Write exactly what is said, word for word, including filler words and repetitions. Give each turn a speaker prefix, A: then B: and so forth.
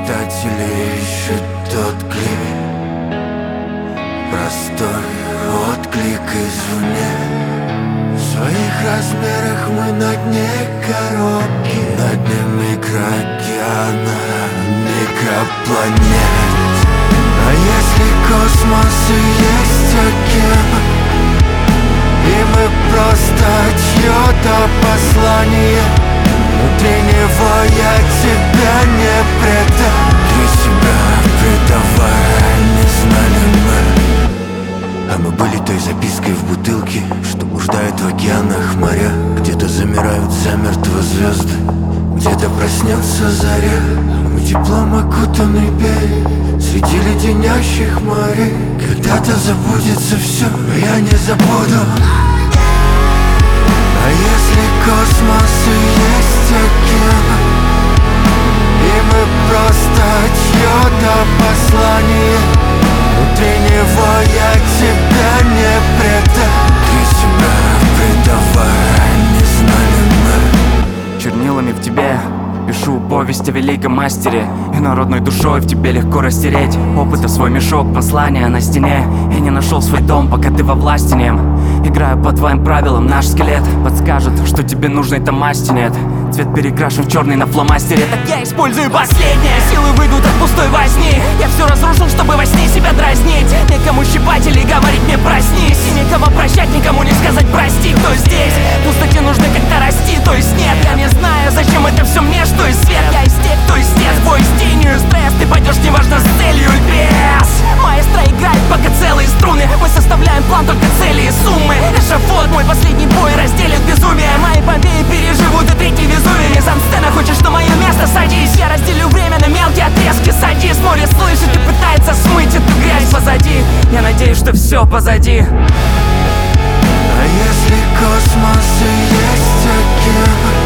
A: Мечтатели ищут тот клей, простой отклик извне. В своих размерах мы на дне коробки, на дне микроокеана, микропланет. А если космос и есть океан, и мы просто чье-то послание, внутри него я тебя не предам. Ты себя предавая, не знали мы. А мы были той запиской в бутылке, что блуждает в океанах моря. Где-то замирают замертво звезды, где-то проснется заря. Мы теплом окутаны берег среди леденящих морей. Когда-то забудется все, я не забуду. А если космос и есть океан, и мы просто чье-то послание, внутри него я тебя не предам. Ты себя предавая, не знали мы.
B: Чернилами в тебе пишу повесть о великом мастере, и народной душой в тебе легко растереть опыта свой мешок, послания на стене. Я не нашел свой дом, пока ты во власти нем. Играю по твоим правилам, наш скелет подскажет, что тебе нужной там масти нет. Цвет перекрашен в черный на фломастере. Так я использую последние силы, выйдут от пустой возни. Я все разрушил, чтобы во сне себя дразнить. Никому щипать или говорить мне проснись, и никого прощать, никому не сказать прости. Кто здесь? В пустоте нужно как-то расти, то есть нет. Я не знаю, зачем это все мне, что из свет. Я из тех, кто истец, бой с тенью, стресс. Ты пойдешь, неважно, с целью или без. Маэстро играет пока целые струны. Мы составляем план, только цели и суммы. Эшафот, мой последний бой разделит безумие. Мои Помпеи переживут и третий Везувий. Мизансцена, хочешь на мое место, садись. Я разделю время на мелкие отрезки. Садись, море слышит и пытается смыть эту грязь позади. Я надеюсь, что все позади.
A: А если космос и есть океан,